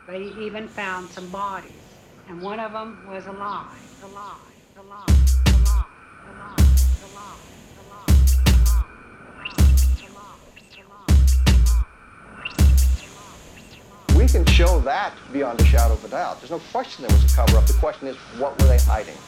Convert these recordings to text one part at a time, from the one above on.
They even found some bodies, and one of them was alive, alive, alive, alive, alive, alive, alive, We can show that beyond a shadow of a doubt. There's no question there was a cover-up. The question is, what were they hiding?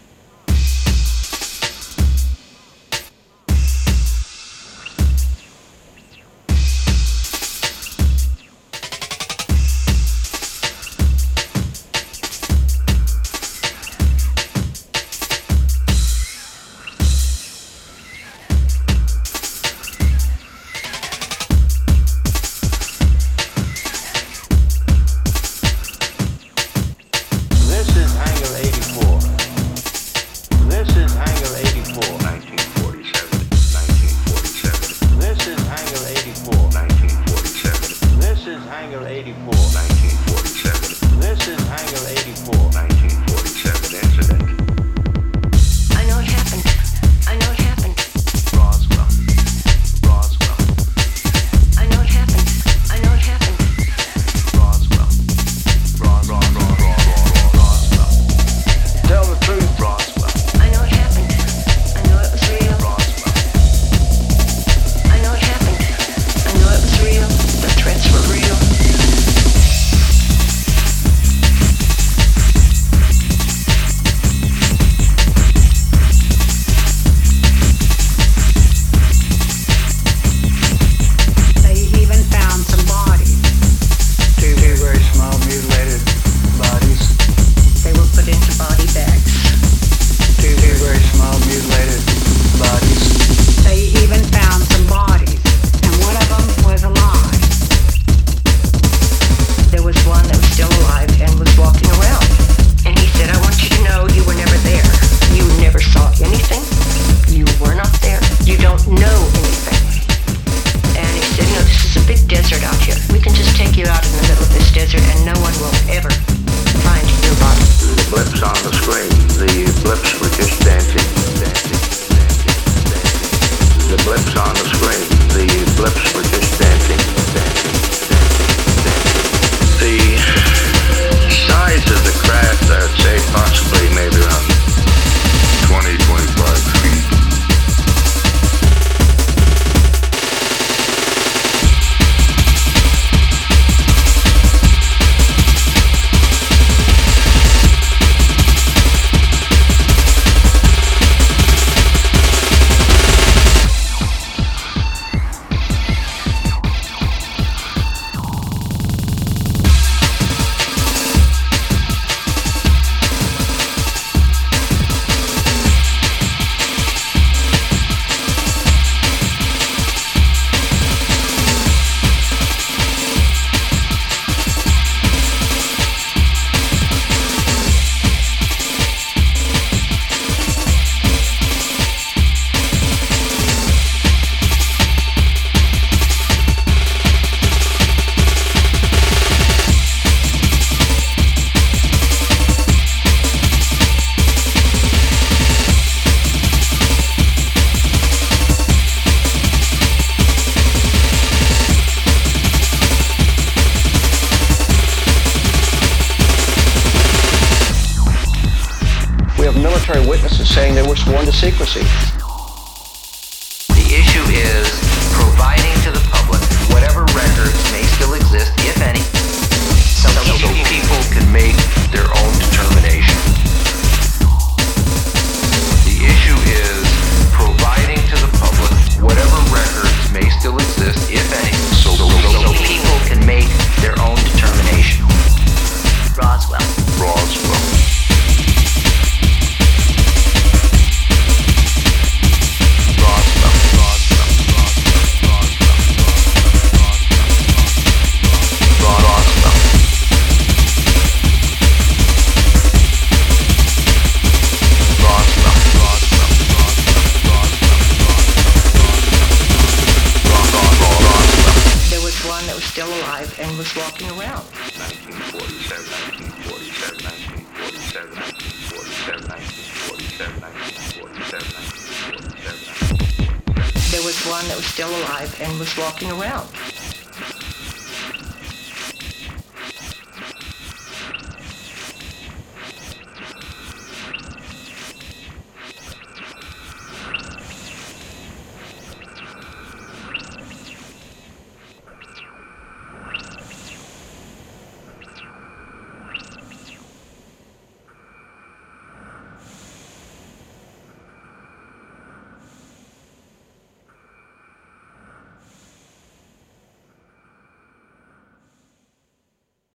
Military witnesses saying they were sworn to secrecy. The issue is providing to the public whatever records may still exist, if any, so people can make their own determination. The issue is providing to the public whatever records may still exist, if any, so people can make their own determination. Roswell. And was walking around. 1947, 1947, 1947, 1947, 1947, 1947. There was one that was still alive and was walking around.